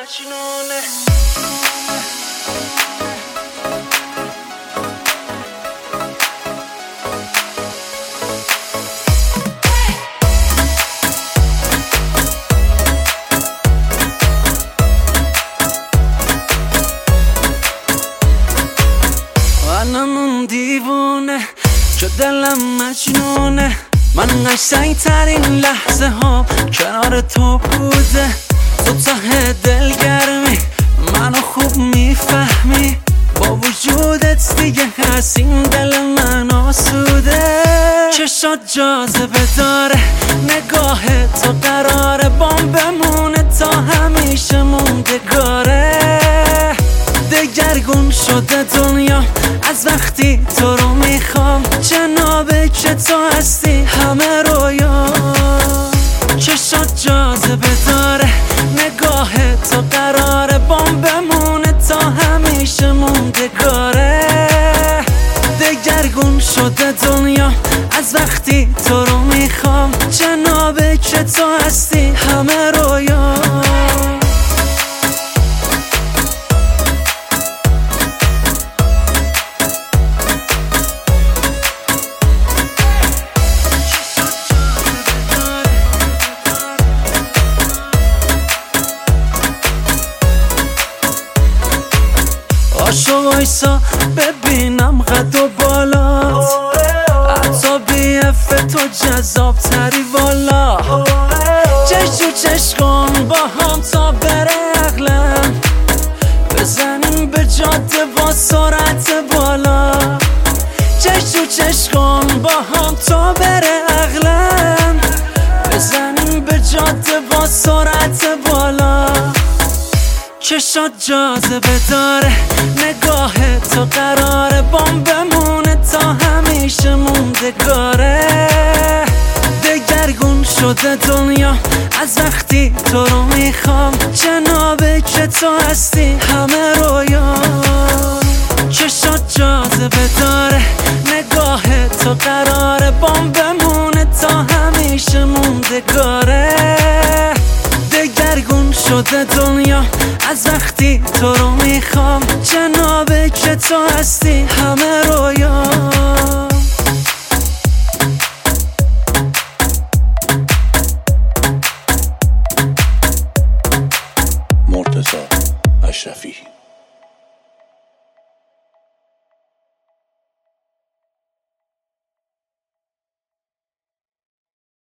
مجنونه. منم دیوونه که دلم مجنونه. من قشنگ ترین لحظه ها کنار تو بوده. تو ته دلگرمی منو خوب میفهمی. با وجودت دیگه هست این دل من آسوده. چشات جاذبه داره، نگاه تو قراره بام بمونه تا همیشه موندگاره. دگرگون شده دنیا از وقتی تو رو میخوام. جنابه که تو هستی همه رویا. چشات جاذبه داره، نگاه تو قراره بام بمونه تا همیشه موندگاره. دگرگون شده دنیا از وقتی تو رو میخوام. جنابه که تو هستی همه رویا. پاشو وایسا ببینم قد و بالات. حتی بیف تو جذاب تری والا. چش تو چش کن با هم تا بره عقلم. بزنیم به جاده با سرعت بالا. چش تو چش کن با هم تا بره عقلم. بزنیم به جاده با سرعت بالا. چشات جاذبه داره، نگاه تو قراره بام بمونه تا همیشه موندگاره. دگرگون شده دنیا از وقتی تو رو میخوام. جنابه که تو هستی همه رویا. چشات جاذبه داره، نگاه تو قراره بام بمونه تا همیشه موندگاره. دگرگون شده دنیا از وقتی تو رو میخوام. جنابه که تو هستی همه رویا.